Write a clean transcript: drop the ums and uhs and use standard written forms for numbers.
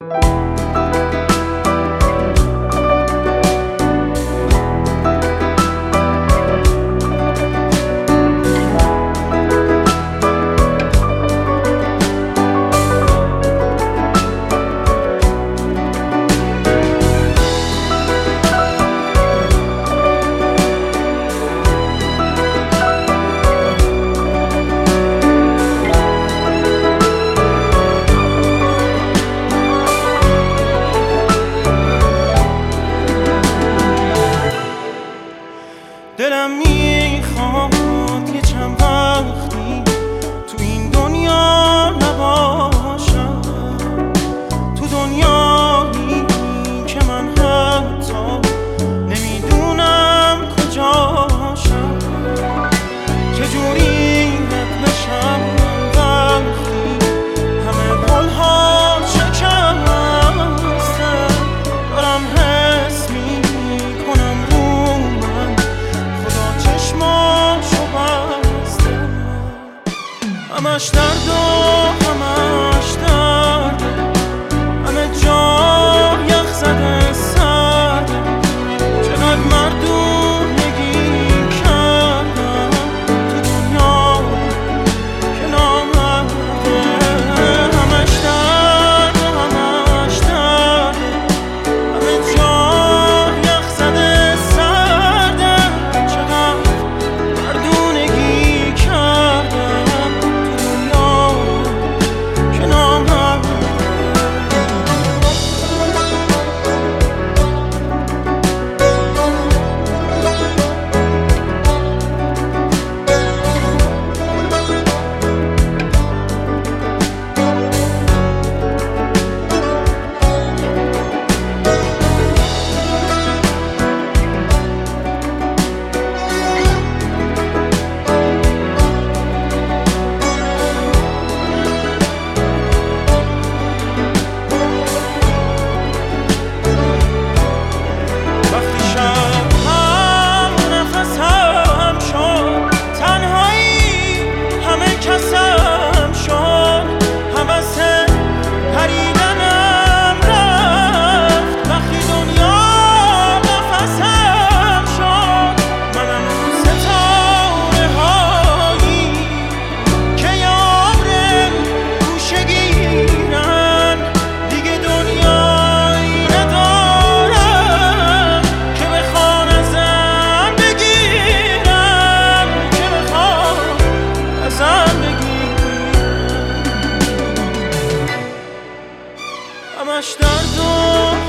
دلم میخواد یه چند وقتی تو این دنیا نباشم، تو دنیایی که من حتی نمیدونم کجاشم. چجوری رد بشم وقتی همه قولها شکسته، دارم حس میکنم رو من خدا چشماشو بسته. همش درد و همش درد، همه جا یخ زده سرده. چقدر مردونگی کردم تو دنیا که نامرده. همش درد و همش درد، همه جا یخ زده سرده. چقدر مردونگی کردم تو دنیا که نامرده. وقتی شب هم نفسم شد، تنهایی همه کسم شد، حوث پریدنم رفت. وقتی دنیا نفسم شد، منم ستاره هایی که یار گوشه گیرن. دیگه دنیایی ندارم که بخوان ازم بگیرن، که بخوان ازم بگیرن. همش درد و